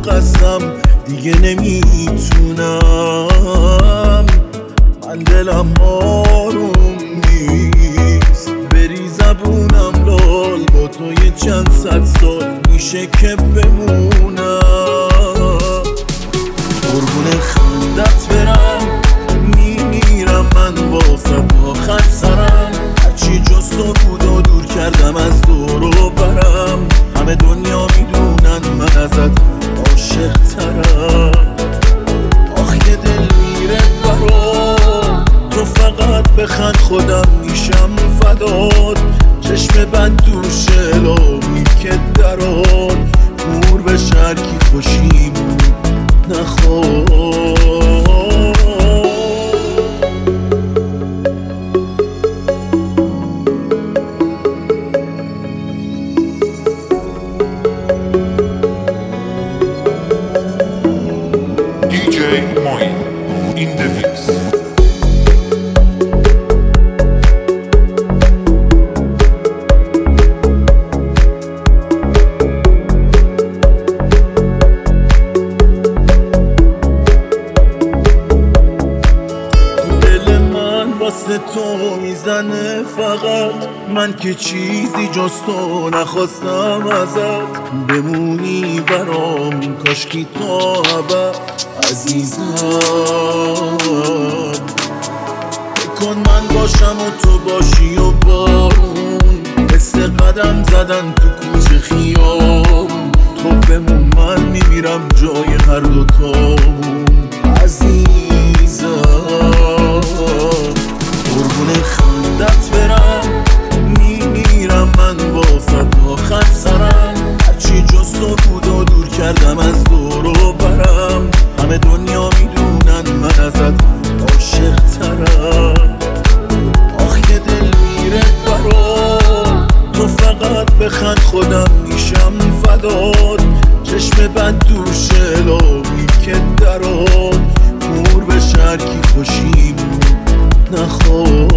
قسم دیگه نمیتونم، من دلم آروم نیست. بری زبونم لال با تو یه چند صد سال میشه که بمونم. قربون خندت برم میمیرم من واسه آخر سرم، هرچی جز تو بود و دور کردم از دور و برم. همه دنیا میدونن من ازت عاشق ترم. آخ که دل میره برات، تو فقط بخند خودم میشم فدات. چشم بد دوشه لامی که درات، نور به شرکی خوشیمون نخواد. DJ Moin in the mix. دل من واسه تو میزنه فقط، من که چیزی جز تو نخواستم ازت. بمونی برام کاشکی تا ابد عزیزم. بکن من باشم و تو باشی و بارون، مثل قدم زدن تو کوچه خیابون. تو بمون من میمیرم جای هر دوتامون عزیزم. قربون خندت برم میمیرم من واسه آخر سرم، هرچی جز تو بود و دور کردم از دور و برم. همه دنیا میدونن من ازت عاشق ترم. آخ که دل میره برات، تو فقط بخند خودم میشم فدات. چشم بد دوشه لامی که درات، نور به شرکی خوشیمون نخواد.